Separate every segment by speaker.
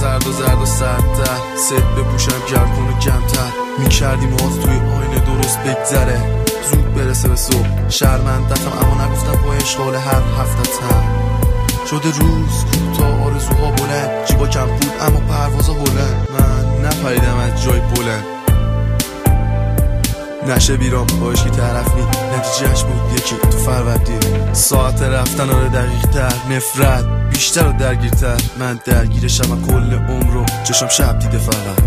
Speaker 1: سرد و سردتر، سد بپوشم گرکن و گمتر، میکردیم آز توی آینه درست بگذره، زود برسه به صبح. شرمندتم اما نگفتم با اشغال هر هفتتم. شده روز کوتاه، آرزوها بلند، جیبا کم بود اما پروازا بلند. من نپریدم از جای بلند، نشه بیرام باش که طرف نی، نتیجهش بود یکی تو فروردین. ساعت رفتن آره دقیق تر، نفرت بیشتر و درگیرتر. من درگیر شبم کل عمر رو، چشم شب دیده فقط.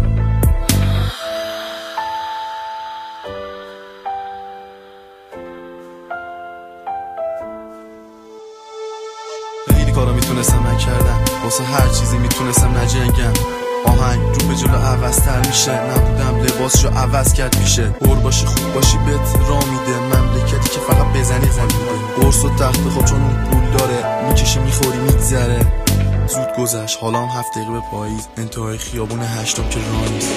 Speaker 1: خیلی کارا میتونستم نکردم، واسه هر چیزی میتونستم نجنگم. آهنگ رو به جلو عوض‌تر میشه، نبودم لباسشو عوض کرد میشه. اور باشی خوب باشی بهت را میده، مملکتی که فقط بزنی میده. قرص و تخت خواب چون اون پول داره، میکشی میخوری میگذره. زود گذشت حالا هم 7 دقیقه به پاییز، انتهای خیابون 8 که راه نیست.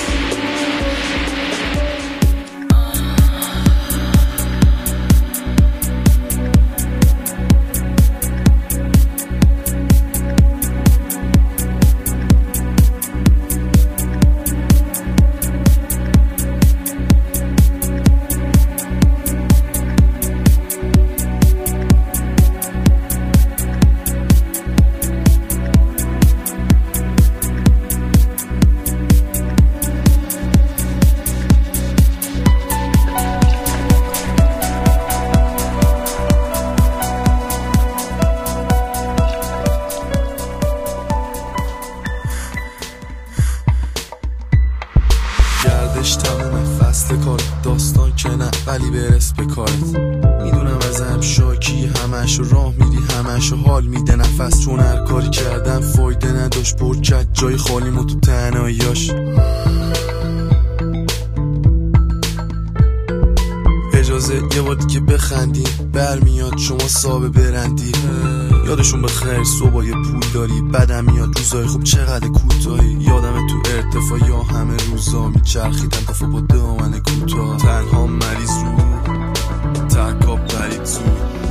Speaker 1: گردش تمومه، فصل کار داستان که نه ولی برس به کارت. میدونم ازم شاکی، همش راه میری، همش حال میده نفس. چون هر کاری کردم فایده نداشت، پر کرد جای خالیمو تو تنهاییاش. اجازه یه بار دیگه بخندیم، برمیاد شما صاحب برندی. یادشون بخیر صبح پول داری، بدم میاد روزای خوب چقدر کوتاهی. یادم تو ارتفاع یا همه روزا میچرخیدم دفعه با دامن کوتاه. تنها مریض رو ترکاب برید زود،